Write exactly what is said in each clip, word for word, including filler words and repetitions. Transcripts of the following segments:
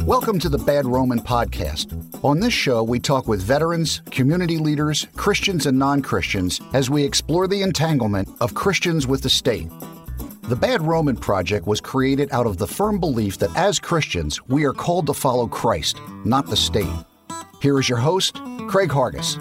Welcome to the Bad Roman Podcast. On this show, we talk with veterans, community leaders, Christians and non-Christians as we explore the entanglement of Christians with the state. The Bad Roman Project was created out of the firm belief that as Christians, we are called to follow Christ, not the state. Here is your host, Craig Hargis.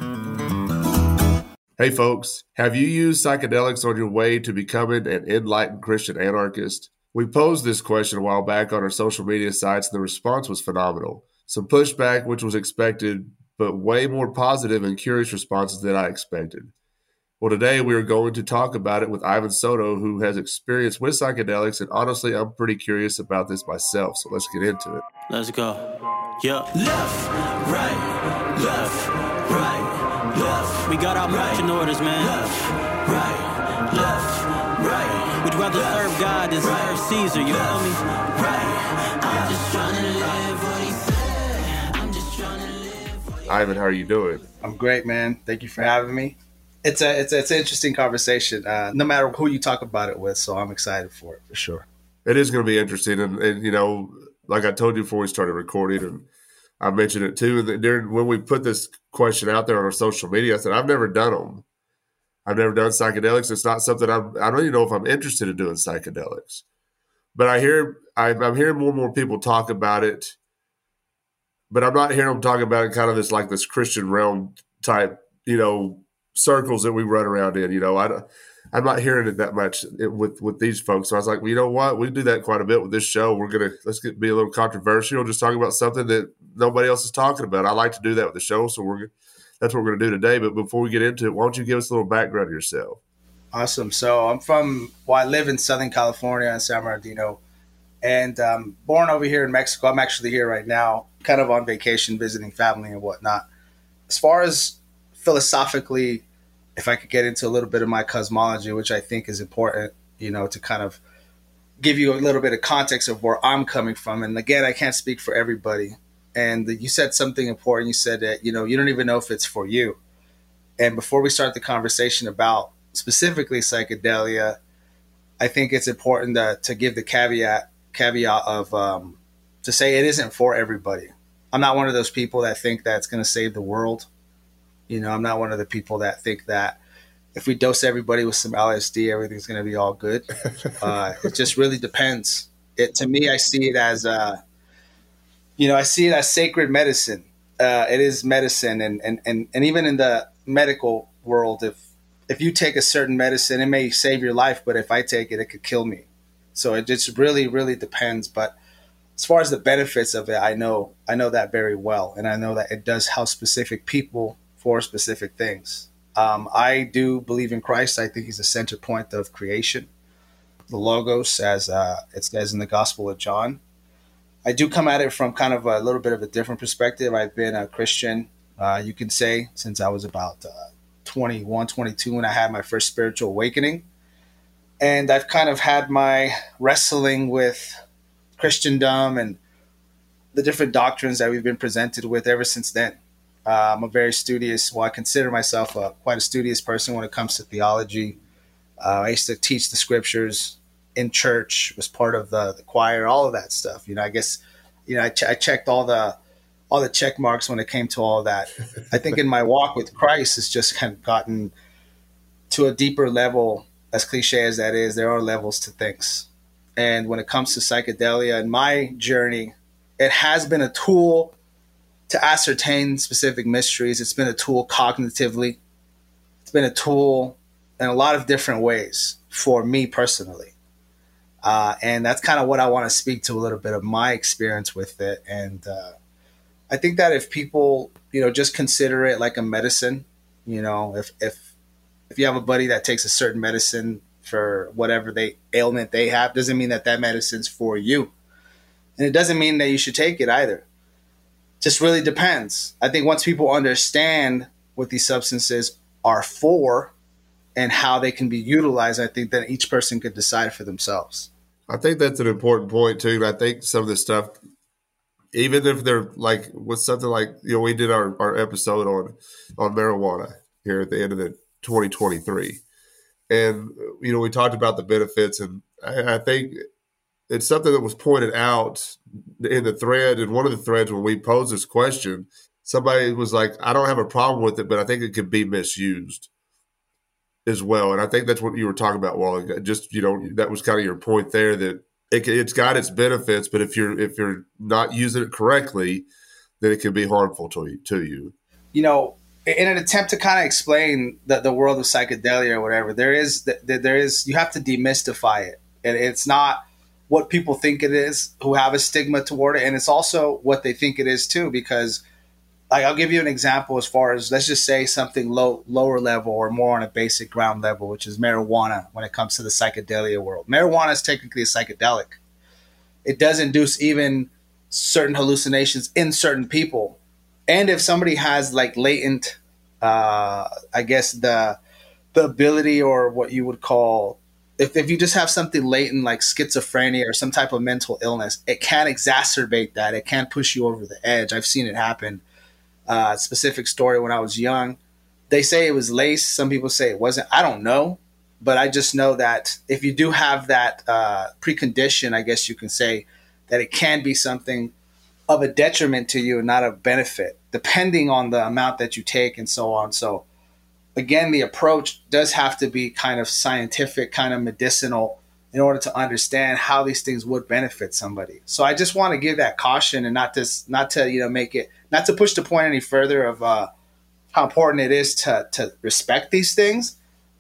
Hey folks, have you used psychedelics on your way to becoming an enlightened Christian anarchist? We posed this question a while back on our social media sites, and the response was phenomenal. Some pushback, which was expected, but way more positive and curious responses than I expected. Well, today we are going to talk about it with Ivan Soto, who has experience with psychedelics, and honestly, I'm pretty curious about this myself, so let's get into it. Let's go. Yeah. Left, right, left, right, left. We got our marching orders, man. Left, right, left, right. We'd rather serve God than serve Caesar, you feel me? Right. I'm just trying to live what he said. I'm just trying to live what he Ivan, how are you doing? I'm great, man. Thank you for having me. It's a it's a, it's an interesting conversation, uh, no matter who you talk about it with. So I'm excited for it for sure. It is going to be interesting, and, and you know, like I told you before we started recording, and I mentioned it too. That during when we put this question out there on our social media, I said I've never done them. I've never done psychedelics. It's not something I'm, I don't even know if I'm interested in doing psychedelics. But I hear I, I'm hearing more and more people talk about it, but I'm not hearing them talk about it in kind of this like this Christian realm type, you know, circles that we run around in. You know, I don't, I'm not hearing it that much with with these folks. So I was like, well, you know what? We do that quite a bit with this show. We're gonna let's get be a little controversial, just talking about something that nobody else is talking about. I like to do that with the show, so we're that's what we're gonna do today. But before we get into it, why don't you give us a little background of yourself? Awesome. So I'm from well, I live in Southern California in San Bernardino, and um, born over here in Mexico. I'm actually here right now, kind of on vacation, visiting family and whatnot. As far as philosophically, if I could get into a little bit of my cosmology, which I think is important, you know, to kind of give you a little bit of context of where I'm coming from. And again, I can't speak for everybody. And you said something important. You said that, you know, you don't even know if it's for you. And before we start the conversation about specifically psychedelia, I think it's important to, to give the caveat caveat of um, to say it isn't for everybody. I'm not one of those people that think that it's going to save the world. You know, I'm not one of the people that think that if we dose everybody with some L S D, everything's going to be all good. Uh, it just really depends. It to me, I see it as, uh, you know, I see it as sacred medicine. Uh, it is medicine, and, and and and even in the medical world, if if you take a certain medicine, it may save your life, but if I take it, it could kill me. So it just really, really depends. But as far as the benefits of it, I know I know that very well, and I know that it does help specific people for specific things. Um, I do believe in Christ. I think he's the center point of creation, the Logos, as uh, it says in the Gospel of John. I do come at it from kind of a little bit of a different perspective. I've been a Christian, uh, you can say, since I was about uh, twenty-one, twenty-two when I had my first spiritual awakening. And I've kind of had my wrestling with Christendom and the different doctrines that we've been presented with ever since then. Uh, I'm a very studious, well, I consider myself a, quite a studious person when it comes to theology. Uh, I used to teach the scriptures in church, was part of the, the choir, all of that stuff. You know, I guess, you know, I, ch- I checked all the all the check marks when it came to all that. I think in my walk with Christ, it's just kind of gotten to a deeper level. As cliche as that is, there are levels to things. And when it comes to psychedelia in my journey, it has been a tool to ascertain specific mysteries. It's been a tool cognitively. It's been a tool in a lot of different ways for me personally. Uh, and that's kind of what I want to speak to a little bit of my experience with it. And uh, I think that if people, you know, just consider it like a medicine, you know, if, if, if you have a buddy that takes a certain medicine for whatever they ailment they have, doesn't mean that that medicine's for you. And it doesn't mean that you should take it either. Just really depends. I think once people understand what these substances are for and how they can be utilized, I think that each person could decide for themselves. I think that's an important point too. I think some of this stuff, even if they're like with something like, you know, we did our, our episode on, on marijuana here at the end of the twenty twenty-three. And, you know, we talked about the benefits, and I, I think it's something that was pointed out in the thread, in one of the threads when we posed this question, somebody was like, I don't have a problem with it, but I think it could be misused as well. And I think that's what you were talking about, Wally. Just, you know, that was kind of your point there, that it, it's got its benefits, but if you're if you're not using it correctly, then it can be harmful to you. To you. You know, in an attempt to kind of explain the, the world of psychedelia or whatever, there is there is you have to demystify it. And it's not what people think it is who have a stigma toward it, and it's also what they think it is too. Because, like, I'll give you an example as far as, let's just say something low, lower level or more on a basic ground level, which is marijuana when it comes to the psychedelia world. Marijuana is technically a psychedelic. It does induce even certain hallucinations in certain people. And if somebody has like latent, uh, I guess the the ability, or what you would call, if, if you just have something latent like schizophrenia or some type of mental illness, it can exacerbate that. It can push you over the edge. I've seen it happen. Uh, specific story when I was young. They say it was lace. Some people say it wasn't. I don't know. But I just know that if you do have that uh, precondition, I guess you can say, that it can be something of a detriment to you and not a benefit, depending on the amount that you take and so on. So again, the approach does have to be kind of scientific, kind of medicinal, in order to understand how these things would benefit somebody. So I just want to give that caution, and not to, not to, you know, make it, not to push the point any further of uh, how important it is to, to respect these things.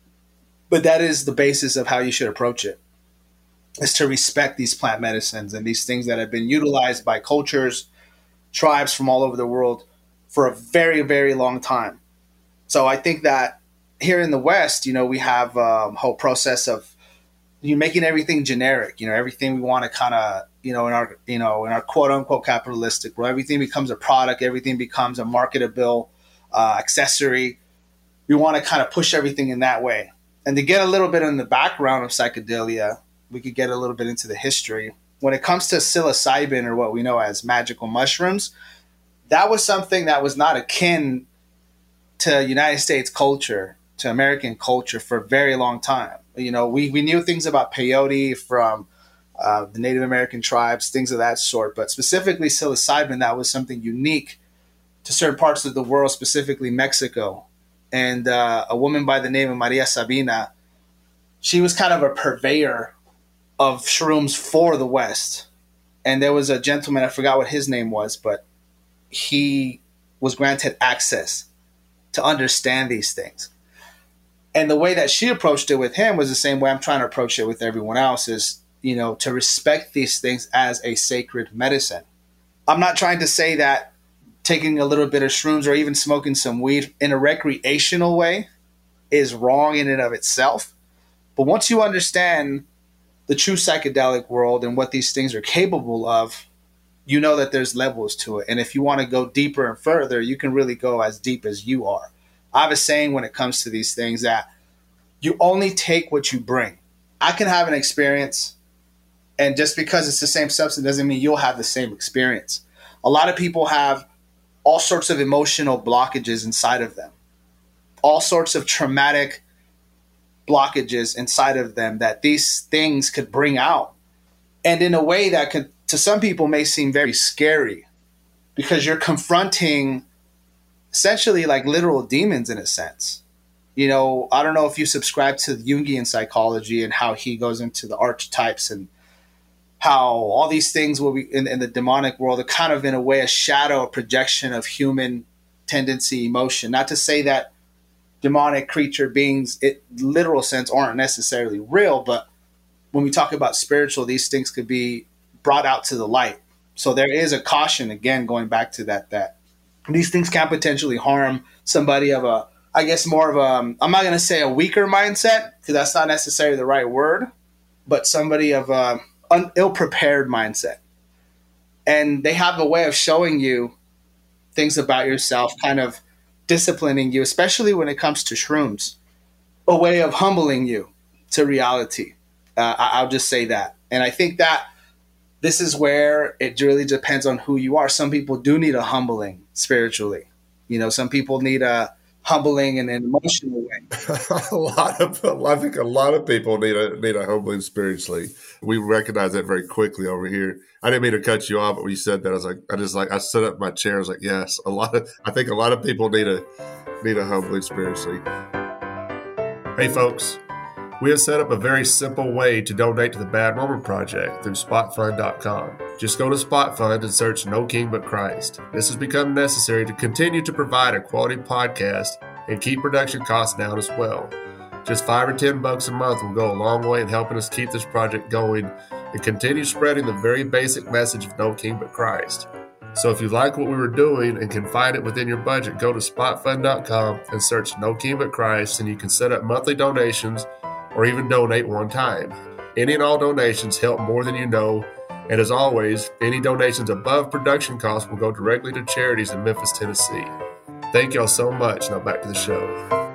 But that is the basis of how you should approach it, is to respect these plant medicines and these things that have been utilized by cultures, tribes from all over the world for a very, very long time. So I think that here in the West, you know, we have a whole process of you making everything generic, you know, everything we want to kind of, you know, in our, you know, in our quote unquote capitalistic world, everything becomes a product, everything becomes a marketable uh, accessory. We want to kind of push everything in that way. And to get a little bit in the background of psychedelia, we could get a little bit into the history. When it comes to psilocybin, or what we know as magical mushrooms, that was something that was not akin to United States culture, to American culture for a very long time. You know, we, we knew things about peyote from uh, the Native American tribes, things of that sort. But specifically psilocybin, that was something unique to certain parts of the world, specifically Mexico. And uh, a woman by the name of Maria Sabina, she was kind of a purveyor of shrooms for the West. And there was a gentleman, I forgot what his name was, but he was granted access to understand these things. And the way that she approached it with him was the same way I'm trying to approach it with everyone else, is, you know, to respect these things as a sacred medicine. I'm not trying to say that taking a little bit of shrooms or even smoking some weed in a recreational way is wrong in and of itself. But once you understand the true psychedelic world and what these things are capable of, you know that there's levels to it. And if you want to go deeper and further, you can really go as deep as you are. I have a saying when it comes to these things that you only take what you bring. I can have an experience, and just because it's the same substance doesn't mean you'll have the same experience. A lot of people have all sorts of emotional blockages inside of them, all sorts of traumatic blockages inside of them that these things could bring out. And in a way that could, to some people, may seem very scary, because you're confronting essentially like literal demons in a sense. You know, I don't know if you subscribe to Jungian psychology and how he goes into the archetypes and how all these things will be in, in the demonic world are kind of, in a way, a shadow, a projection of human tendency, emotion. Not to say that demonic creature beings, in literal sense, aren't necessarily real, but when we talk about spiritual, these things could be brought out to the light. So there is a caution, again, going back to that, that these things can potentially harm somebody of a, I guess more of a, I'm not going to say a weaker mindset, because that's not necessarily the right word, but somebody of a an ill-prepared mindset. And they have a way of showing you things about yourself, kind of disciplining you, especially when it comes to shrooms, a way of humbling you to reality. Uh, I'll just say that. And I think that this is where it really depends on who you are. Some people do need a humbling spiritually. You know, some people need a humbling in an emotional way. a lot of, I think a lot of people need a need a humbling spiritually. We recognize that very quickly over here. I didn't mean to cut you off, but when you said that, I was like, I just like, I stood up in my chair. I was like, yes, a lot of, I think a lot of people need a need a humbling spiritually. Hey, folks. We have set up a very simple way to donate to the Bad Roman Project through spot fund dot com. Just go to SpotFund and search No King But Christ. This has become necessary to continue to provide a quality podcast and keep production costs down as well. Just five or ten bucks a month will go a long way in helping us keep this project going and continue spreading the very basic message of No King But Christ. So if you like what we were doing and can find it within your budget, go to spot fund dot com and search No King But Christ, and you can set up monthly donations or even donate one time. Any and all donations help more than you know, and as always, any donations above production costs will go directly to charities in Memphis, Tennessee. Thank y'all so much. Now back to the show.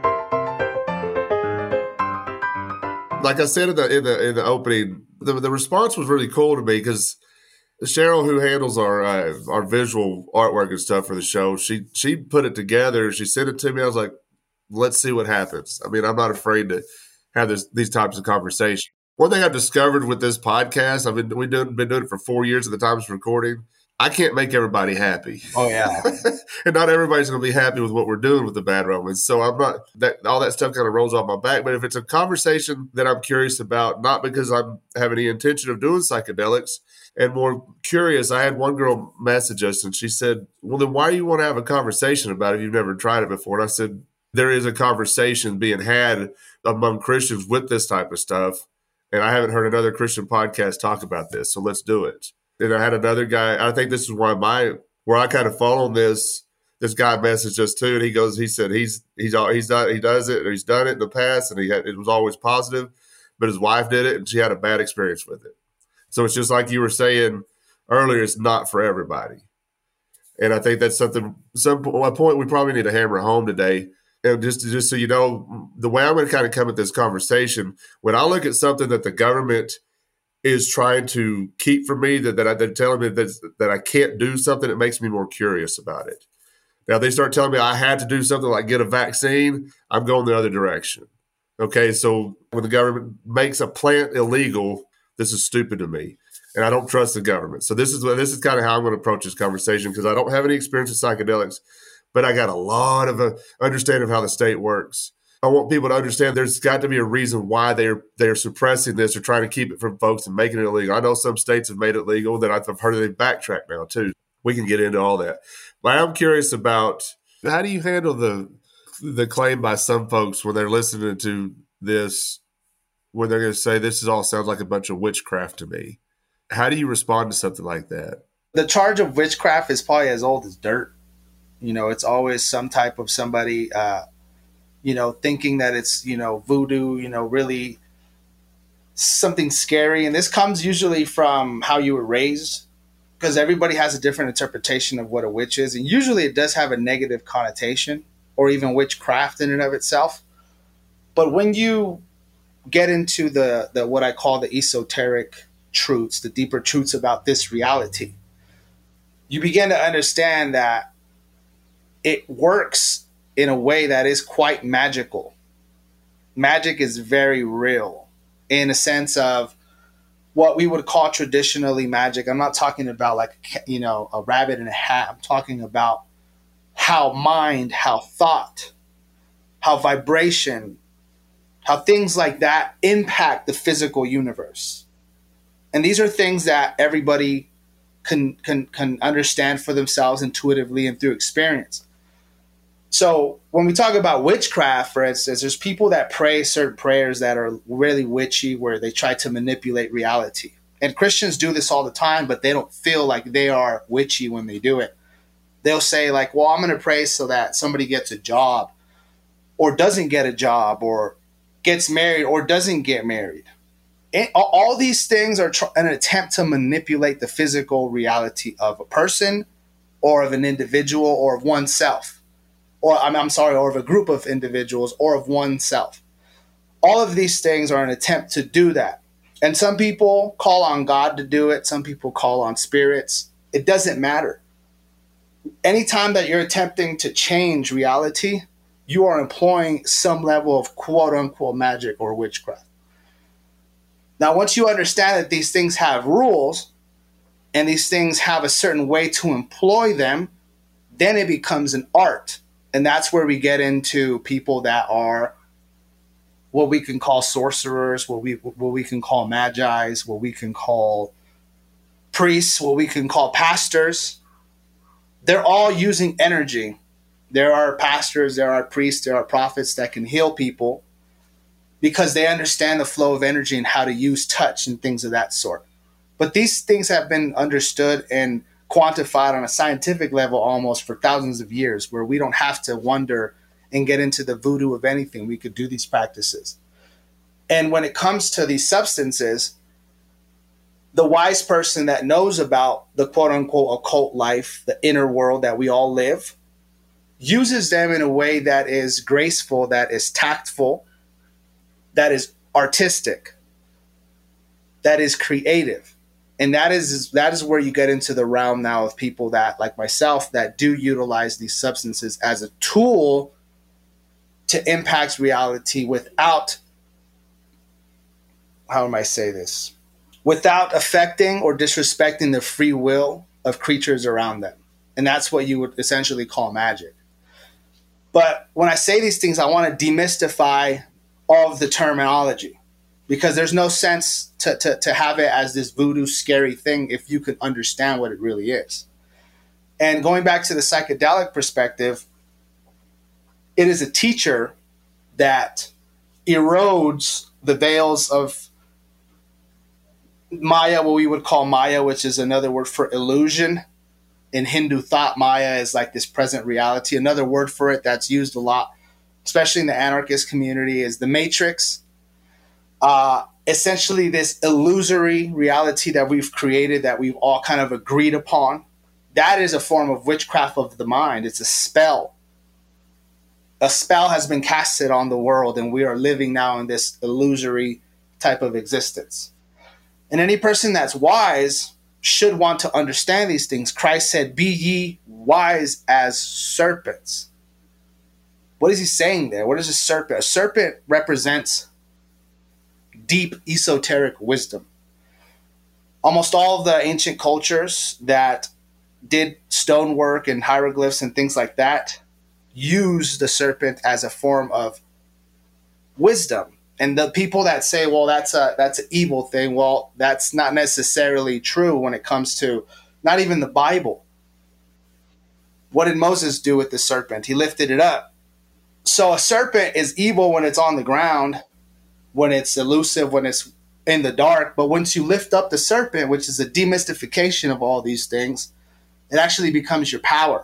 Like I said in the in the, in the opening, the, the response was really cool to me because Cheryl, who handles our uh, our visual artwork and stuff for the show, she she put it together. She sent it to me. I was like, let's see what happens. I mean, I'm not afraid to have this, these types of conversations. One thing I've discovered with this podcast, I've been we've done, been doing it for four years at the time of recording. I can't make everybody happy. Oh yeah, and not everybody's going to be happy with what we're doing with the Bad Romans. So I'm not that all that stuff kind of rolls off my back. But if it's a conversation that I'm curious about, not because I have any intention of doing psychedelics, and more curious, I had one girl message us and she said, "Well, then why do you want to have a conversation about it if you've never tried it before?" And I said, there is a conversation being had among Christians with this type of stuff. And I haven't heard another Christian podcast talk about this. So let's do it. And I had another guy, I think this is why my, where I kind of fall on this, this guy messaged us too. And he goes, he said, he's, he's, he's done, he does it, or he's done it in the past. And he had, it was always positive, but his wife did it and she had a bad experience with it. So it's just like you were saying earlier, it's not for everybody. And I think that's something, some a point we probably need to hammer home today. And just, just so you know, the way I'm going to kind of come at this conversation, when I look at something that the government is trying to keep from me, that, that I, they're telling me that, that I can't do something, it makes me more curious about it. Now, they start telling me I had to do something like get a vaccine, I'm going the other direction. Okay, so when the government makes a plant illegal, this is stupid to me. And I don't trust the government. So this is this is kind of how I'm going to approach this conversation, because I don't have any experience with psychedelics, but I got a lot of a understanding of how the state works. I want people to understand there's got to be a reason why they're they're suppressing this or trying to keep it from folks and making it illegal. I know some states have made it legal that I've heard they've backtracked now too. We can get into all that. But I'm curious about, how do you handle the the claim by some folks when they're listening to this, when they're going to say this is all sounds like a bunch of witchcraft to me? How do you respond to something like that? The charge of witchcraft is probably as old as dirt. You know, it's always some type of somebody, uh, you know, thinking that it's, you know, voodoo, you know, really something scary. And this comes usually from how you were raised, because everybody has a different interpretation of what a witch is. And usually it does have a negative connotation, or even witchcraft in and of itself. But when you get into the, the what I call the esoteric truths, the deeper truths about this reality, you begin to understand that it works in a way that is quite magical. Magic is very real in a sense of what we would call traditionally magic. I'm not talking about like, you know, a rabbit in a hat. I'm talking about how mind, how thought, how vibration, how things like that impact the physical universe. And these are things that everybody can, can, can understand for themselves intuitively and through experience. So when we talk about witchcraft, for instance, there's people that pray certain prayers that are really witchy, where they try to manipulate reality. And Christians do this all the time, but they don't feel like they are witchy when they do it. They'll say like, well, I'm going to pray so that somebody gets a job or doesn't get a job or gets married or doesn't get married. And all these things are tr- an attempt to manipulate the physical reality of a person or of an individual or of oneself. Or I'm, I'm sorry, or of a group of individuals or of oneself. All of these things are an attempt to do that. And some people call on God to do it. Some people call on spirits. It doesn't matter. Anytime that you're attempting to change reality, you are employing some level of quote unquote magic or witchcraft. Now, once you understand that these things have rules and these things have a certain way to employ them, then it becomes an art. And that's where we get into people that are what we can call sorcerers, what we what we can call magi's, what we can call priests, what we can call pastors. They're all using energy. There are pastors, there are priests, there are prophets that can heal people because they understand the flow of energy and how to use touch and things of that sort. But these things have been understood and quantified on a scientific level almost for thousands of years, where we don't have to wonder and get into the voodoo of anything. We could do these practices. And when it comes to these substances, the wise person that knows about the quote unquote occult life, the inner world that we all live, uses them in a way that is graceful, that is tactful, that is artistic, that is creative. And that is that is where you get into the realm now of people that, like myself, that do utilize these substances as a tool to impact reality without, how am I say this? Without affecting or disrespecting the free will of creatures around them. And that's what you would essentially call magic. But when I say these things, I want to demystify all of the terminology, because there's no sense to, to, to have it as this voodoo scary thing if you can understand what it really is. And going back to the psychedelic perspective, it is a teacher that erodes the veils of Maya, what we would call Maya, which is another word for illusion. In Hindu thought, Maya is like this present reality. Another word for it that's used a lot, especially in the anarchist community, is the matrix. Uh, essentially, this illusory reality that we've created, that we've all kind of agreed upon, that is a form of witchcraft of the mind. It's a spell. A spell has been casted on the world, and we are living now in this illusory type of existence. And any person that's wise should want to understand these things. Christ said, "Be ye wise as serpents." What is he saying there? What is a serpent? A serpent represents deep esoteric wisdom. Almost all of the ancient cultures that did stonework and hieroglyphs and things like that used the serpent as a form of wisdom. And the people that say, well, that's a that's an evil thing, well, that's not necessarily true when it comes to not even the Bible. What did Moses do with the serpent? He lifted it up. So a serpent is evil when it's on the ground, when it's elusive, when it's in the dark. But once you lift up the serpent, which is a demystification of all these things, it actually becomes your power.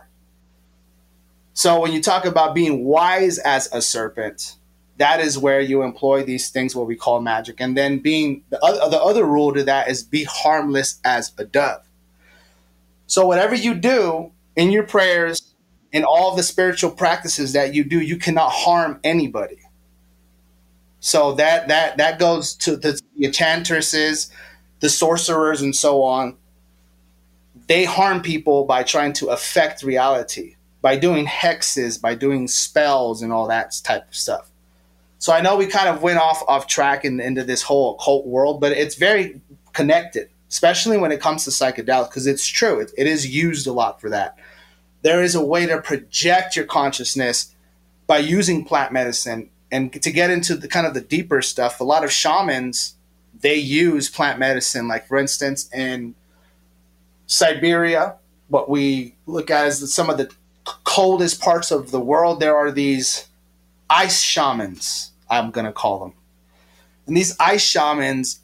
So when you talk about being wise as a serpent, that is where you employ these things, what we call magic. And then being the other, the other rule to that is be harmless as a dove. So whatever you do in your prayers, in all the spiritual practices that you do, you cannot harm anybody. So that that that goes to the enchantresses, the sorcerers, and so on. They harm people by trying to affect reality, by doing hexes, by doing spells and all that type of stuff. So I know we kind of went off off track in, into this whole occult world, but it's very connected, especially when it comes to psychedelics, because it's true. It, it is used a lot for that. There is a way to project your consciousness by using plant medicine. And to get into the kind of the deeper stuff, a lot of shamans, they use plant medicine. Like, for instance, in Siberia, what we look at as some of the coldest parts of the world, there are these ice shamans, I'm going to call them. And these ice shamans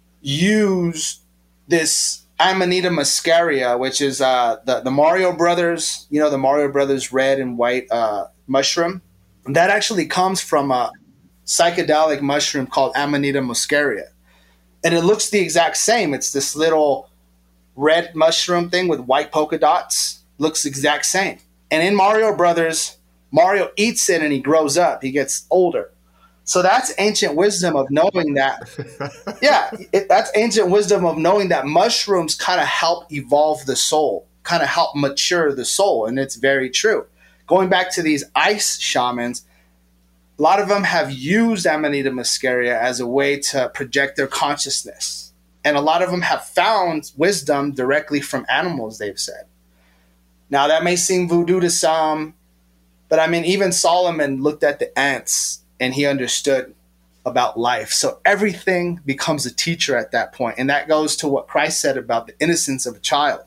use this Amanita muscaria, which is uh, the, the Mario Brothers, you know, the Mario Brothers red and white uh, mushroom. And that actually comes from a psychedelic mushroom called Amanita muscaria. And it looks the exact same. It's this little red mushroom thing with white polka dots. Looks the exact same. And in Mario Brothers, Mario eats it and he grows up. He gets older. So that's ancient wisdom of knowing that. Yeah, it, that's ancient wisdom of knowing that mushrooms kind of help evolve the soul, kind of help mature the soul. And it's very true. Going back to these ice shamans, a lot of them have used Amanita muscaria as a way to project their consciousness. And a lot of them have found wisdom directly from animals, they've said. Now, that may seem voodoo to some, but I mean, even Solomon looked at the ants and he understood about life. So everything becomes a teacher at that point. And that goes to what Christ said about the innocence of a child.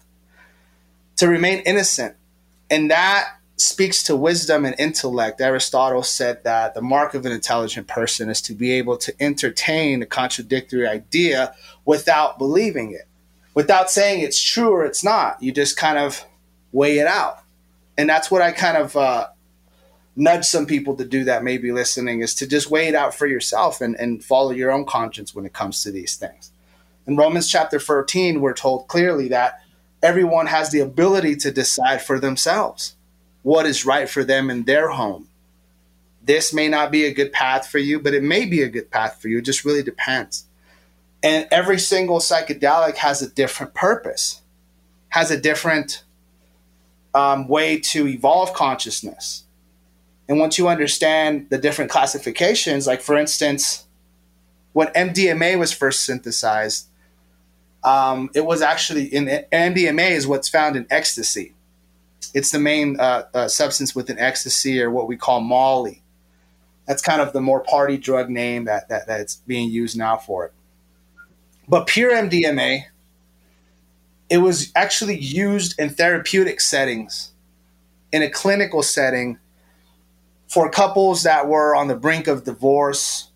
To remain innocent. And that speaks to wisdom and intellect. Aristotle said that the mark of an intelligent person is to be able to entertain a contradictory idea without believing it, without saying it's true or it's not. You just kind of weigh it out. And that's what I kind of uh, nudge some people to do that may be listening, is to just weigh it out for yourself and, and follow your own conscience when it comes to these things. In Romans chapter thirteen, we're told clearly that everyone has the ability to decide for themselves what is right for them in their home. This may not be a good path for you, but it may be a good path for you. It just really depends. And every single psychedelic has a different purpose, has a different um, way to evolve consciousness. And once you understand the different classifications, like for instance, when M D M A was first synthesized, um, it was actually in M D M A is what's found in ecstasy. It's the main uh, uh, substance within ecstasy, or what we call Molly. That's kind of the more party drug name that, that that's being used now for it. But pure M D M A, it was actually used in therapeutic settings, in a clinical setting, for couples that were on the brink of divorce,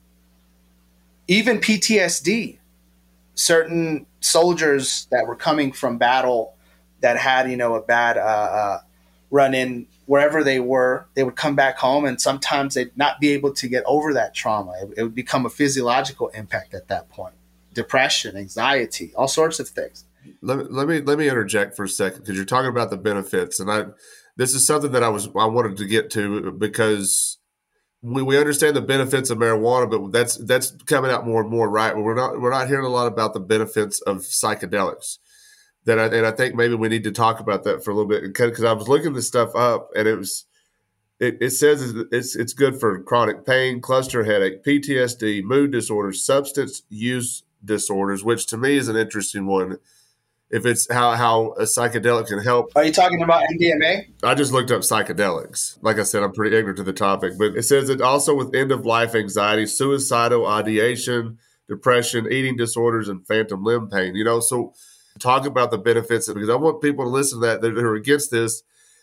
even P T S D. Certain soldiers that were coming from battle that had, you know, a bad uh, uh, run-in wherever they were, they would come back home, and sometimes they'd not be able to get over that trauma. It, it would become a physiological impact at that point. Depression, anxiety, all sorts of things. Let me let me, let me interject for a second, because you're talking about the benefits, and I this is something that I was I wanted to get to, because we, we understand the benefits of marijuana, but that's that's coming out more and more, right? We're not we're not hearing a lot about the benefits of psychedelics. That I, and I think maybe we need to talk about that for a little bit, because I was looking this stuff up, and it was it, it says it's it's good for chronic pain, cluster headache, P T S D, mood disorders, substance use disorders, which to me is an interesting one. If it's how, how a psychedelic can help. Are you talking about M D M A? I just looked up psychedelics. Like I said, I'm pretty ignorant to the topic, but it says it also with end-of-life anxiety, suicidal ideation, depression, eating disorders, and phantom limb pain. You know, so talk about the benefits, because I want people to listen to that that are against this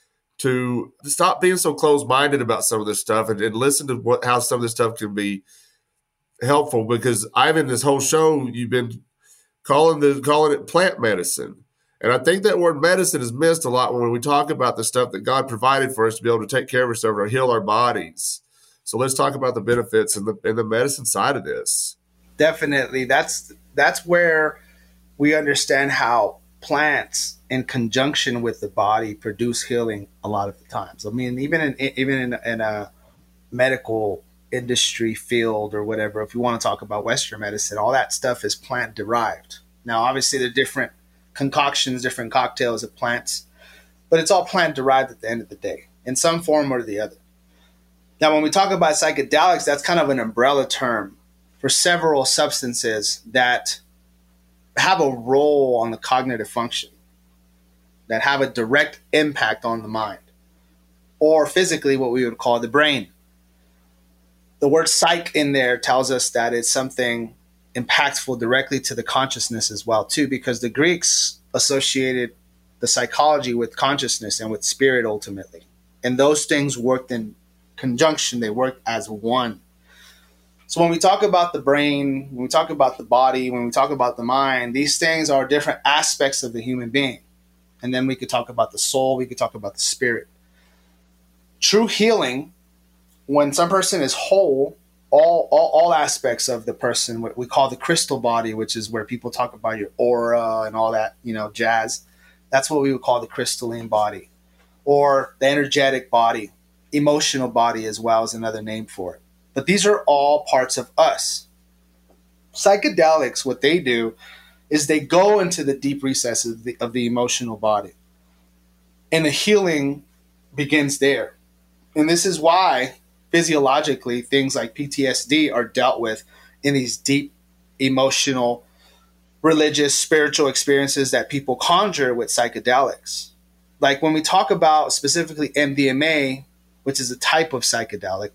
to stop being so closed-minded about some of this stuff, and, and listen to what how some of this stuff can be helpful. Because I've in this whole show, you've been calling the calling it plant medicine. And I think that word medicine is missed a lot when we talk about the stuff that God provided for us to be able to take care of ourselves or heal our bodies. So let's talk about the benefits and the and the medicine side of this. Definitely. That's that's where we understand how plants in conjunction with the body produce healing a lot of the times. I mean, even in even in, in a medical industry field or whatever, if you want to talk about Western medicine, all that stuff is plant derived. Now, obviously, there are different concoctions, different cocktails of plants, but it's all plant derived at the end of the day, in some form or the other. Now, when we talk about psychedelics, that's kind of an umbrella term for several substances that have a role on the cognitive function, that have a direct impact on the mind, or physically what we would call the brain. The word psych in there tells us that it's something impactful directly to the consciousness as well, too, because the Greeks associated the psychology with consciousness and with spirit ultimately. And those things worked in conjunction. They worked as one. So when we talk about the brain, when we talk about the body, when we talk about the mind, these things are different aspects of the human being. And then we could talk about the soul. We could talk about the spirit. True healing, when some person is whole, all, all all aspects of the person, what we call the crystal body, which is where people talk about your aura and all that, you know, jazz. That's what we would call the crystalline body, or the energetic body. Emotional body as well is another name for it. But these are all parts of us. Psychedelics, what they do is they go into the deep recesses of the, of the emotional body. And the healing begins there. And this is why physiologically, things like P T S D are dealt with in these deep emotional, religious, spiritual experiences that people conjure with psychedelics. Like when we talk about specifically M D M A, which is a type of psychedelic,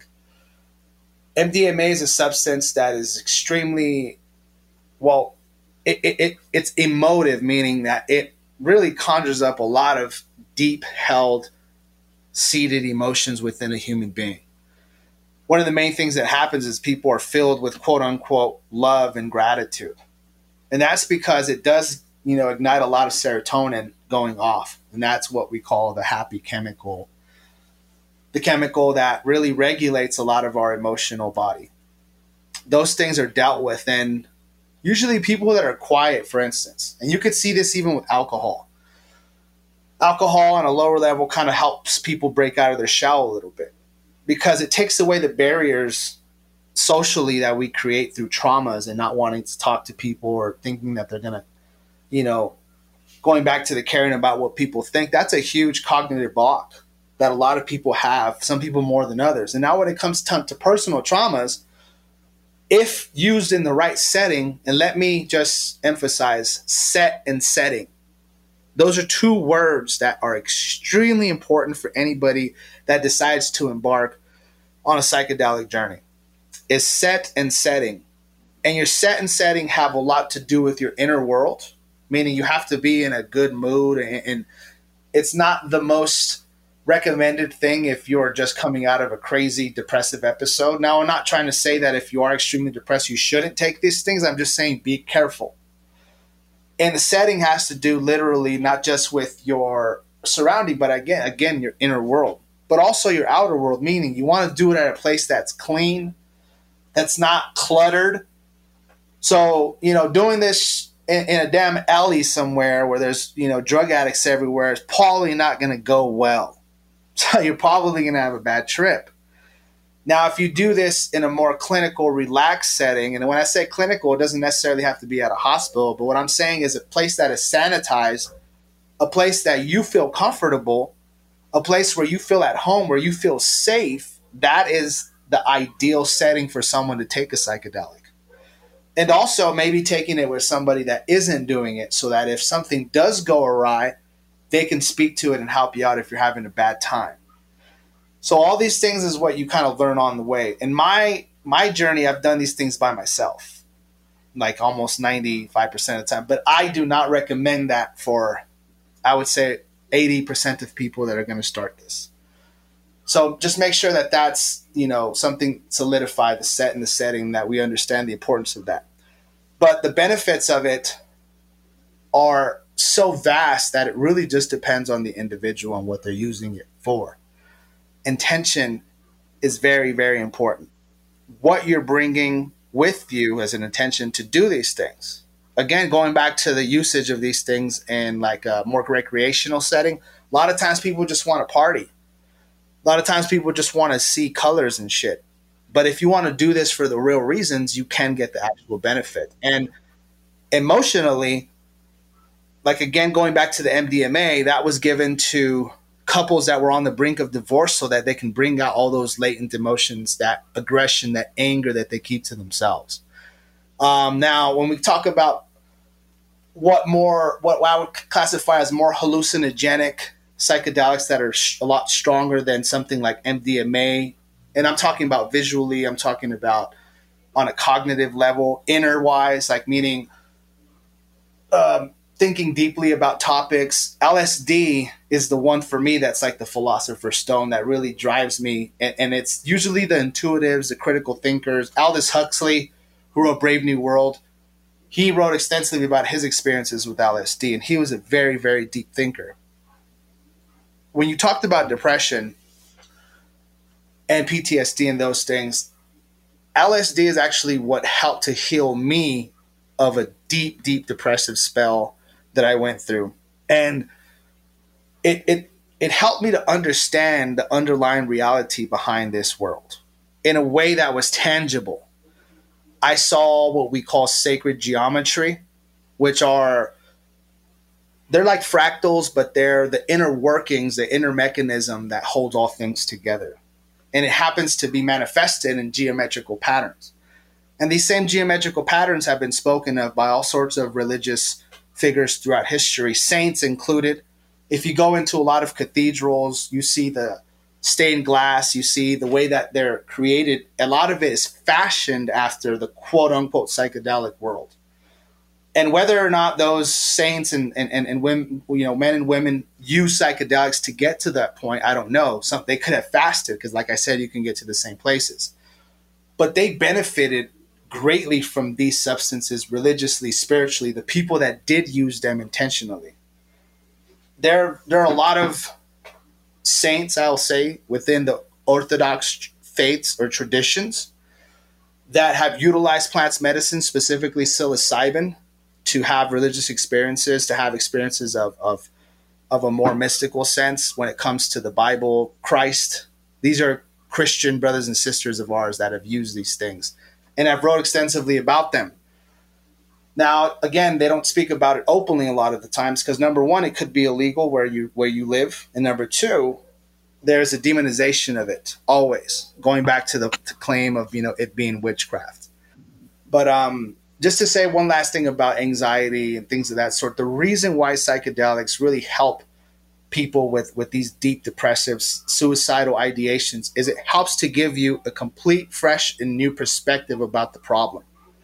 M D M A is a substance that is extremely, well, it, it, it it's emotive, meaning that it really conjures up a lot of deep held, seated emotions within a human being. One of the main things that happens is people are filled with quote unquote love and gratitude. And that's because it does, you know, ignite a lot of serotonin going off. And that's what we call the happy chemical, the chemical that really regulates a lot of our emotional body. Those things are dealt with. And usually people that are quiet, for instance, and you could see this even with alcohol. Alcohol on a lower level kind of helps people break out of their shell a little bit because it takes away the barriers socially that we create through traumas and not wanting to talk to people or thinking that they're going to, you know, going back to the caring about what people think. That's a huge cognitive block that a lot of people have, some people more than others. And now when it comes to, to personal traumas, if used in the right setting, and let me just emphasize set and setting. Those are two words that are extremely important for anybody that decides to embark on a psychedelic journey. Is set and setting. And your set and setting have a lot to do with your inner world, meaning you have to be in a good mood. And, and it's not the most recommended thing if you're just coming out of a crazy depressive episode. Now, I'm not trying to say that if you are extremely depressed, you shouldn't take these things. I'm just saying be careful. And the setting has to do literally not just with your surrounding, but again, again, your inner world, but also your outer world, meaning you want to do it at a place that's clean, that's not cluttered. So, you know, doing this in, in a damn alley somewhere where there's, you know, drug addicts everywhere is probably not going to go well. So you're probably going to have a bad trip. Now, if you do this in a more clinical, relaxed setting, and when I say clinical, it doesn't necessarily have to be at a hospital, but what I'm saying is a place that is sanitized, a place that you feel comfortable, a place where you feel at home, where you feel safe, that is the ideal setting for someone to take a psychedelic. And also maybe taking it with somebody that isn't doing it so that if something does go awry, they can speak to it and help you out if you're having a bad time. So all these things is what you kind of learn on the way. In my my journey, I've done these things by myself, like almost ninety-five percent of the time. But I do not recommend that for, I would say, eighty percent of people that are going to start this. So just make sure that that's, you know, something solidify the set and the setting, that we understand the importance of that. But the benefits of it are so vast that it really just depends on the individual and what they're using it for. Intention is very, very important. What you're bringing with you as an intention to do these things. Again, going back to the usage of these things in like a more recreational setting, a lot of times people just want to party. A lot of times people just want to see colors and shit. But if you want to do this for the real reasons, you can get the actual benefit. And emotionally, like again, going back to the M D M A, that was given to couples that were on the brink of divorce so that they can bring out all those latent emotions, that aggression, that anger that they keep to themselves. Um, now, when we talk about what more, what I would classify as more hallucinogenic psychedelics that are sh- a lot stronger than something like M D M A, and I'm talking about visually, I'm talking about on a cognitive level, inner wise, like meaning um, thinking deeply about topics. L S D is the one for me that's like the philosopher's stone that really drives me. And, and it's usually the intuitives, the critical thinkers. Aldous Huxley, who wrote Brave New World, he wrote extensively about his experiences with L S D, and he was a very, very deep thinker. When you talked about depression and P T S D and those things, L S D is actually what helped to heal me of a deep, deep depressive spell that I went through. And it it it helped me to understand the underlying reality behind this world in a way that was tangible. I saw what we call sacred geometry, which are, they're like fractals, but they're the inner workings, the inner mechanism that holds all things together. and it happens to be manifested in geometrical patterns. And these same geometrical patterns have been spoken of by all sorts of religious figures throughout history, saints included. If you go into a lot of cathedrals, you see the stained glass, you see the way that they're created. A lot of it is fashioned after the quote unquote psychedelic world. And whether or not those saints and, and, and, and women, you know, men and women use psychedelics to get to that point, I don't know. Some, they could have fasted because, like I said, you can get to the same places. But they benefited greatly from these substances religiously, spiritually, the people that did use them intentionally. There, there are a lot of saints, I'll say, within the Orthodox faiths or traditions that have utilized plants medicine, specifically psilocybin, to have religious experiences, to have experiences of, of, of a more mystical sense when it comes to the Bible, Christ. These are Christian brothers and sisters of ours that have used these things. And I've wrote extensively about them. Now, again, they don't speak about it openly a lot of the times because, number one, it could be illegal where you where you live. And number two, there's a demonization of it, always, going back to the to claim of, you know, it being witchcraft. But um, just to say one last thing about anxiety and things of that sort, the reason why psychedelics really help people with, with these deep depressive, suicidal ideations is it helps to give you a complete, fresh, and new perspective about the problem.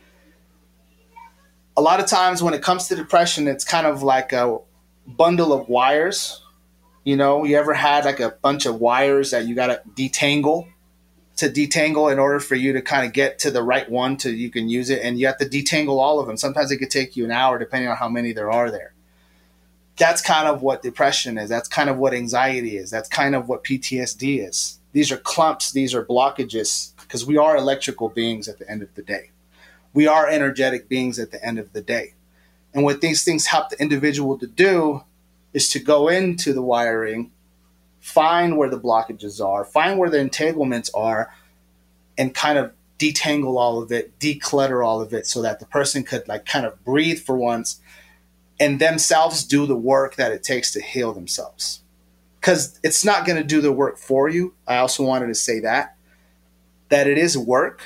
A lot of times when it comes to depression, it's kind of like a bundle of wires. You know, you ever had like a bunch of wires that you got to detangle to detangle in order for you to kind of get to the right one to you can use it. And you have to detangle all of them. Sometimes it could take you an hour depending on how many there are there. That's kind of what depression is. That's kind of what anxiety is. That's kind of what P T S D is. These are clumps. These are blockages because we are electrical beings at the end of the day. We are energetic beings at the end of the day. And what these things help the individual to do is to go into the wiring, find where the blockages are, find where the entanglements are, and kind of detangle all of it, declutter all of it so that the person could like kind of breathe for once and themselves do the work that it takes to heal themselves. Because it's not going to do the work for you. I also wanted to say that, that it is work.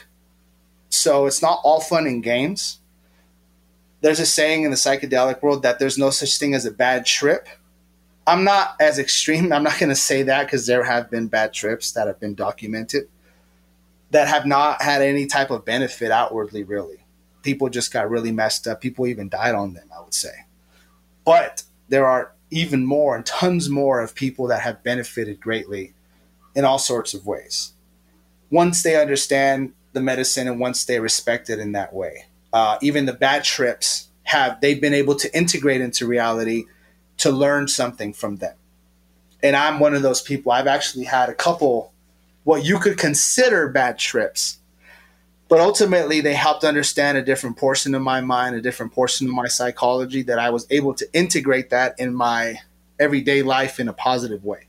So it's not all fun and games. There's a saying in the psychedelic world that there's no such thing as a bad trip. I'm not as extreme. I'm not going to say that because there have been bad trips that have been documented that have not had any type of benefit outwardly, really. People just got really messed up. People even died on them, I would say. But there are even more and tons more of people that have benefited greatly in all sorts of ways. Once they understand the medicine and once they respect it in that way. Uh, even the bad trips have, they've been able to integrate into reality to learn something from them. And I'm one of those people. I've actually had a couple, what you could consider bad trips, but ultimately they helped understand a different portion of my mind, a different portion of my psychology that I was able to integrate that in my everyday life in a positive way.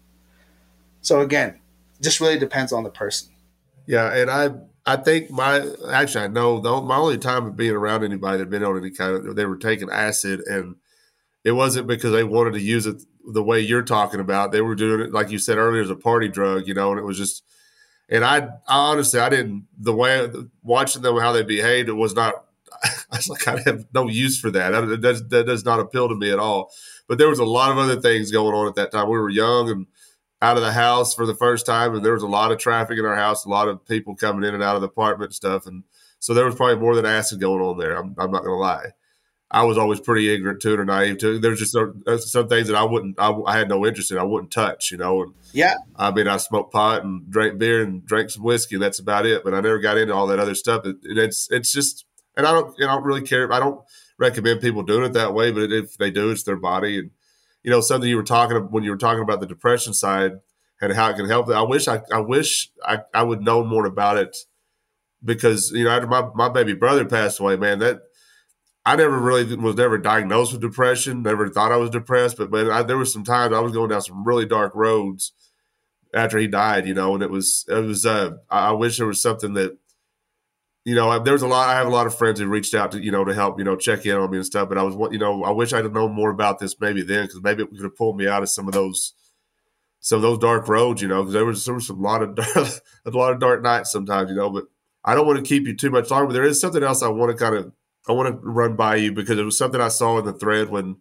So again, just really depends on the person. Yeah. And I, I think my, actually, I know the, my only time of being around anybody that had been on any kind of, they were taking acid, and it wasn't because they wanted to use it the way you're talking about. They were doing it, like you said earlier, as a party drug, you know, and it was just, and I, I honestly, I didn't, the way, watching them, how they behaved, it was not, I was like, I have no use for that. That does, that does not appeal to me at all. But there was a lot of other things going on at that time. We were young and out of the house for the first time, and there was a lot of traffic in our house, a lot of people coming in and out of the apartment and stuff. And so there was probably more than acid going on there. I'm, I'm not going to lie. I was always pretty ignorant to it or naive to it. There's just some, some things that I wouldn't, I, I had no interest in. I wouldn't touch, you know. And yeah. I mean, I smoked pot and drank beer and drank some whiskey, and that's about it. But I never got into all that other stuff. And it's, it's just, and I don't, I don't really care. I don't recommend people doing it that way, but if they do, it's their body. And, you know, something you were talking when you were talking about the depression side and how it can help. I wish I, I wish I, I would know more about it, because, you know, after my, my baby brother passed away, man, that I never really was never diagnosed with depression. Never thought I was depressed, but man, I, there was some times I was going down some really dark roads after he died, you know, and it was, it was, uh, I wish there was something that, you know, there's a lot, I have a lot of friends who reached out to, you know, to help, you know, check in on me and stuff. But I was, you know, I wish I'd known more about this maybe then, because maybe it could have pulled me out of some of those, some of those dark roads, you know, because there was, there was some, a lot of dark, a lot of dark nights sometimes, you know, but I don't want to keep you too much longer, but there is something else I want to kind of, I want to run by you because it was something I saw in the thread when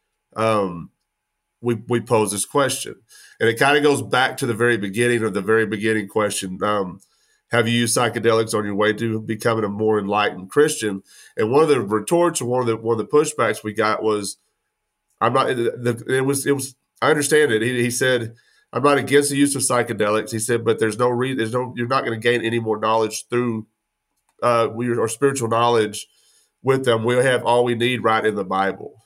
um, we, we posed this question. And it kind of goes back to the very beginning of the very beginning question. Um, have you used psychedelics on your way to becoming a more enlightened Christian? And one of the retorts or one of the, one of the pushbacks we got was, I'm not, it, it was, it was, I understand it. He, he said, I'm not against the use of psychedelics. He said, but there's no reason, there's no, you're not going to gain any more knowledge through uh, we, or spiritual knowledge with them. We have all we need right in the Bible.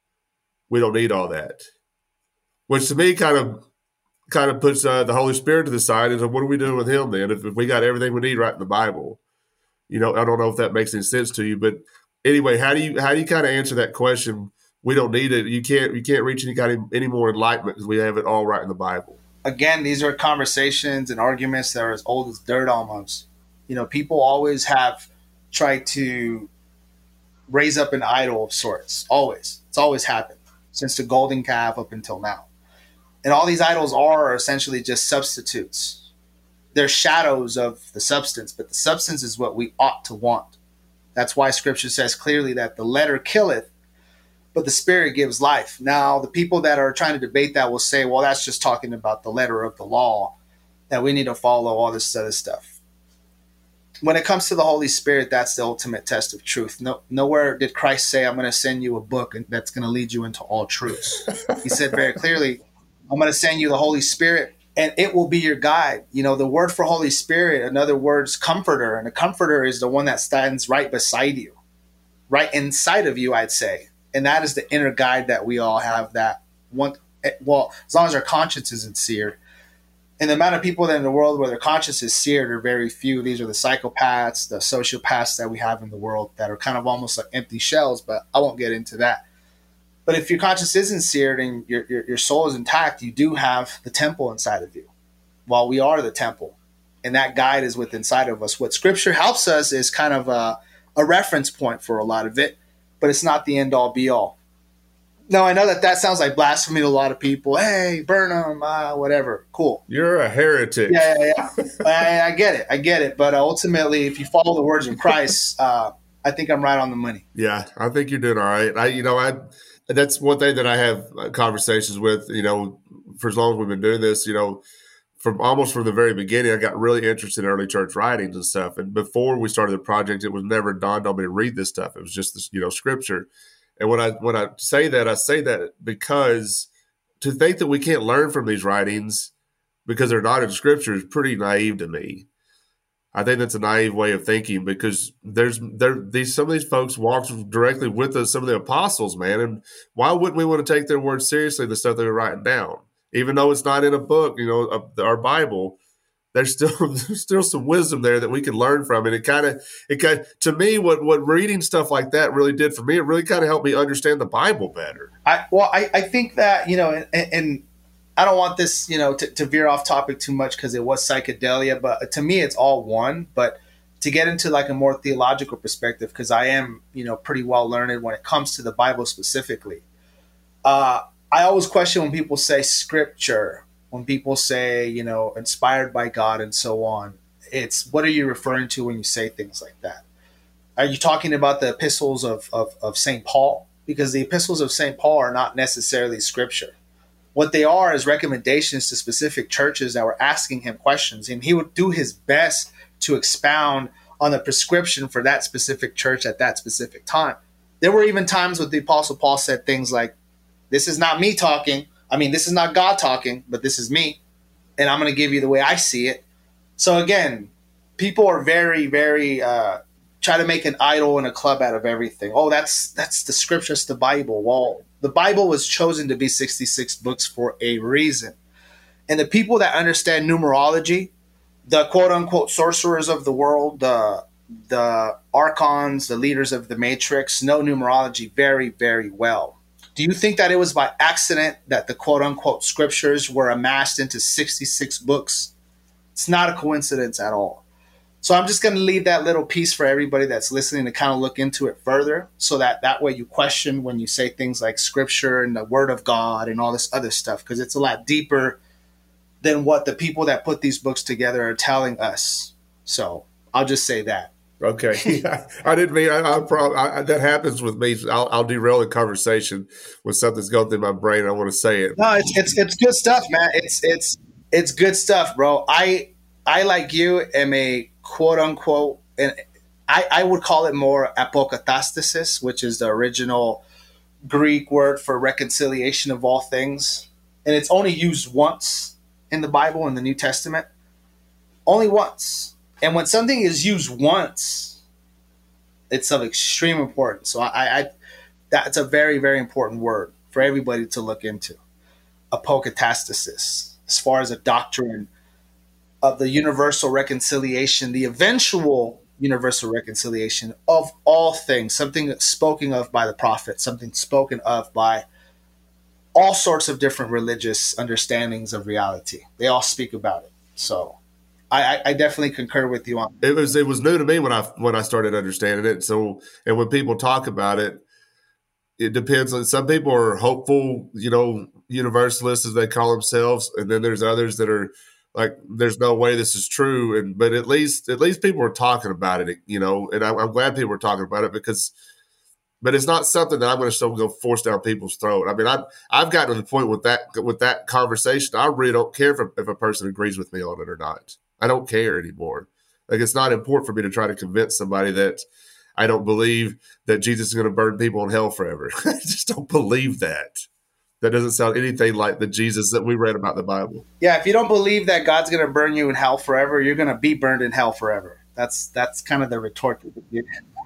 We don't need all that, which to me kind of, kind of puts uh, the Holy Spirit to the side. And what are we doing with him then? If, if we got everything we need right in the Bible, you know, I don't know if that makes any sense to you, but anyway, how do you, how do you kind of answer that question? We don't need it. You can't, you can't reach any kind of, any more enlightenment because we have it all right in the Bible. Again, these are conversations and arguments that are as old as dirt almost. You know, people always have tried to raise up an idol of sorts. Always. It's always happened since the golden calf up until now. And all these idols are essentially just substitutes. They're shadows of the substance, but the substance is what we ought to want. That's why Scripture says clearly that the letter killeth, but the Spirit gives life. Now, the people that are trying to debate that will say, well, that's just talking about the letter of the law, that we need to follow all this other stuff. When it comes to the Holy Spirit, that's the ultimate test of truth. No, nowhere did Christ say, I'm going to send you a book that's going to lead you into all truths. He said very clearly, I'm going to send you the Holy Spirit, and it will be your guide. You know, the word for Holy Spirit, in other words, comforter. And a comforter is the one that stands right beside you, right inside of you, I'd say. And that is the inner guide that we all have that one. Well, as long as our conscience isn't seared. And the amount of people that in the world where their conscience is seared are very few. These are the psychopaths, the sociopaths that we have in the world that are kind of almost like empty shells, but I won't get into that. But if your conscience isn't seared and your, your, your soul is intact, you do have the temple inside of you. While we are the temple, and that guide is within inside of us. What Scripture helps us is kind of a, a reference point for a lot of it, but it's not the end all be all. Now, I know that that sounds like blasphemy to a lot of people. Hey, burn them, uh, whatever. Cool. You're a heretic. Yeah, yeah, yeah. I, I get it. I get it. But uh, ultimately, if you follow the words of Christ, uh, I think I'm right on the money. Yeah, I think you're doing all right. I, you know, I that's one thing that I have conversations with, you know, for as long as we've been doing this, you know, from almost from the very beginning, I got really interested in early church writings and stuff. And before we started the project, it was never dawned on me to read this stuff. It was just this, you know, Scripture. And when I when I say that, I say that because to think that we can't learn from these writings because they're not in Scripture is pretty naive to me. I think that's a naive way of thinking because there's there these some of these folks walked directly with us, some of the apostles, man. And why wouldn't we want to take their words seriously, the stuff they were writing down? Even though it's not in a book, you know, our Bible, there's still there's still some wisdom there that we can learn from. And it kind of it kind to me, what what reading stuff like that really did for me, it really kind of helped me understand the Bible better. I well, I, I think that, you know, and, and I don't want this, you know, to, to veer off topic too much because it was psychedelia, but to me, it's all one. But to get into like a more theological perspective, because I am, you know, pretty well learned when it comes to the Bible specifically. Uh, I always question when people say Scripture, when people say, you know, inspired by God and so on. It's what are you referring to when you say things like that? Are you talking about the epistles of of, of Saint Paul? Because the epistles of Saint Paul are not necessarily Scripture. What they are is recommendations to specific churches that were asking him questions, and he would do his best to expound on the prescription for that specific church at that specific time. There were even times when the Apostle Paul said things like, this is not me talking. I mean, this is not God talking, but this is me, and I'm going to give you the way I see it. So again, people are very, very uh, try to make an idol and a club out of everything. Oh, that's that's the Scripture, it's the Bible. Well, the Bible was chosen to be sixty-six books for a reason. And the people that understand numerology, the quote-unquote sorcerers of the world, the, the archons, the leaders of the matrix, know numerology very, very well. Do you think that it was by accident that the quote-unquote scriptures were amassed into sixty-six books? It's not a coincidence at all. So I'm just going to leave that little piece for everybody that's listening to kind of look into it further so that that way you question when you say things like Scripture and the Word of God and all this other stuff, because it's a lot deeper than what the people that put these books together are telling us. So I'll just say that. Okay. I didn't mean, I, I, prob- I that happens with me. I'll, I'll derail the conversation when something's going through my brain. I want to say it. No, it's, it's, it's good stuff, man. It's, it's, it's good stuff, bro. I, I, like you, am a quote unquote, and I, I would call it more apokatastasis, which is the original Greek word for reconciliation of all things. And it's only used once in the Bible, in the New Testament. Only once. And when something is used once, it's of extreme importance. So I, I that's a very, very important word for everybody to look into. Apokatastasis, as far as a doctrine of the universal reconciliation, the eventual universal reconciliation of all things, something spoken of by the prophet, something spoken of by all sorts of different religious understandings of reality. They all speak about it. So I, I definitely concur with you on it. Was it was new to me when I when I started understanding it. So, and when people talk about it, it depends on. Some people are hopeful, you know, universalists as they call themselves, and then there's others that are like, "There's no way this is true." And but at least at least people are talking about it, you know. And I, I'm glad people are talking about it because, but it's not something that I'm going to still go force down people's throat. I mean, I've I've gotten to the point with that with that conversation. I really don't care if, if a person agrees with me on it or not. I don't care anymore. Like, it's not important for me to try to convince somebody that I don't believe that Jesus is going to burn people in hell forever. I just don't believe that. That doesn't sound anything like the Jesus that we read about in the Bible. Yeah, if you don't believe that God's going to burn you in hell forever, you're going to be burned in hell forever. That's that's kind of the retort. You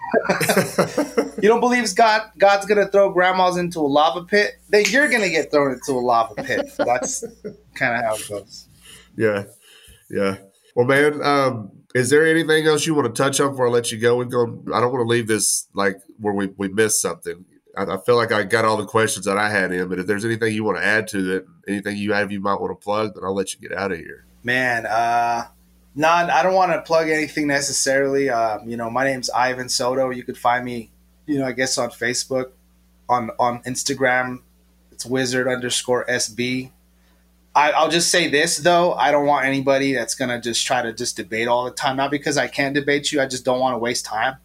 don't believe God God's going to throw grandmas into a lava pit, then you're going to get thrown into a lava pit. That's kind of how it goes. Yeah, yeah. Well, man, um, is there anything else you want to touch on before I let you go? We've gone, I don't want to leave this like where we, we missed something. I, I feel like I got all the questions that I had in, but if there's anything you want to add to it, anything you have you might want to plug, then I'll let you get out of here. Man, uh, no, I don't want to plug anything necessarily. Uh, you know, my name's Ivan Soto. You could find me, you know, I guess on Facebook, on, on Instagram. It's wizard underscore S B. I, I'll just say this, though. I don't want anybody that's going to just try to just debate all the time. Not because I can't debate you. I just don't want to waste time.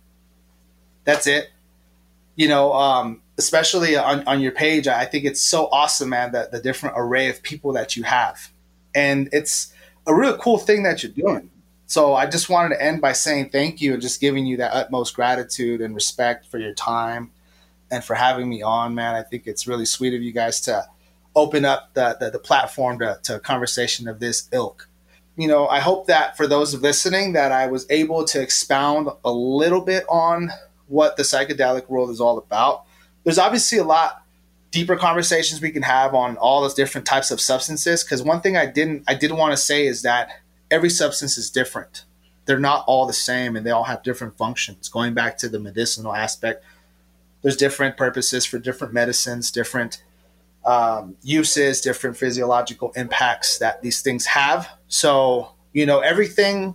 That's it. You know, um, especially on, on your page, I think it's so awesome, man, that the different array of people that you have. And it's a real cool thing that you're doing. So I just wanted to end by saying thank you and just giving you that utmost gratitude and respect for your time and for having me on, man. I think it's really sweet of you guys to open up the, the, the platform to, to a conversation of this ilk. You know, I hope that for those listening that I was able to expound a little bit on what the psychedelic world is all about. There's obviously a lot deeper conversations we can have on all those different types of substances. Because one thing I didn't I didn't want to say is that every substance is different. They're not all the same, and they all have different functions. Going back to the medicinal aspect, there's different purposes for different medicines, different um, uses, different physiological impacts that these things have. So, you know, everything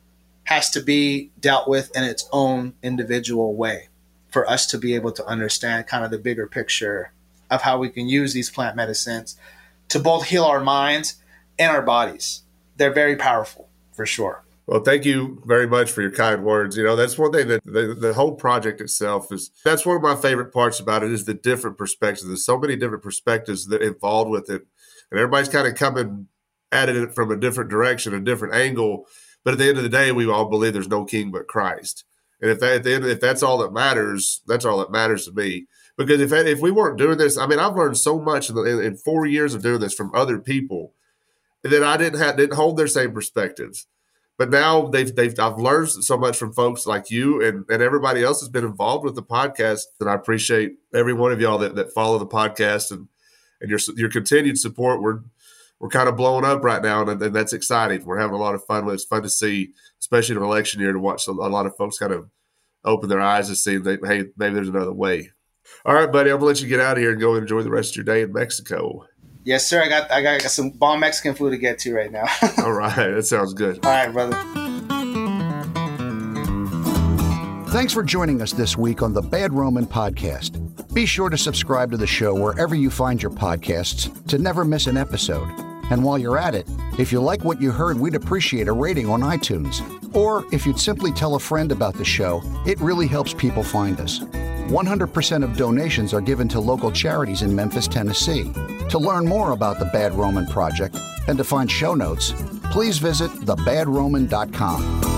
has to be dealt with in its own individual way for us to be able to understand kind of the bigger picture of how we can use these plant medicines to both heal our minds and our bodies. They're very powerful, for sure. Well, thank you very much for your kind words. You know, that's one thing that the, the whole project itself is, that's one of my favorite parts about it is the different perspectives. There's so many different perspectives that involved with it. And everybody's kind of coming at it from a different direction, a different angle. But at the end of the day, we all believe there's no king but Christ. And if that, at the end, if that's all that matters, that's all that matters to me. Because if if we weren't doing this, I mean, I've learned so much in, the, in four years of doing this from other people that I didn't have, didn't hold their same perspectives. But now they've they've I've learned so much from folks like you and, and everybody else has been involved with the podcast. And I appreciate every one of y'all that, that follow the podcast and and your your continued support. We're we're kind of blowing up right now, and, and that's exciting. We're having a lot of fun with it. It's fun to see, especially in an election year, to watch a, a lot of folks kind of open their eyes and see that, hey, maybe there's another way. All right, buddy, I'm gonna let you get out of here and go enjoy the rest of your day in Mexico. Yes, sir. I got I got, I got some bomb Mexican food to get to right now. All right, that sounds good. All right, brother. Thanks for joining us this week on the Bad Roman Podcast. Be sure to subscribe to the show wherever you find your podcasts to never miss an episode. And while you're at it, if you like what you heard, we'd appreciate a rating on iTunes. Or if you'd simply tell a friend about the show, it really helps people find us. one hundred percent of donations are given to local charities in Memphis, Tennessee. To learn more about the Bad Roman Project and to find show notes, please visit the bad roman dot com.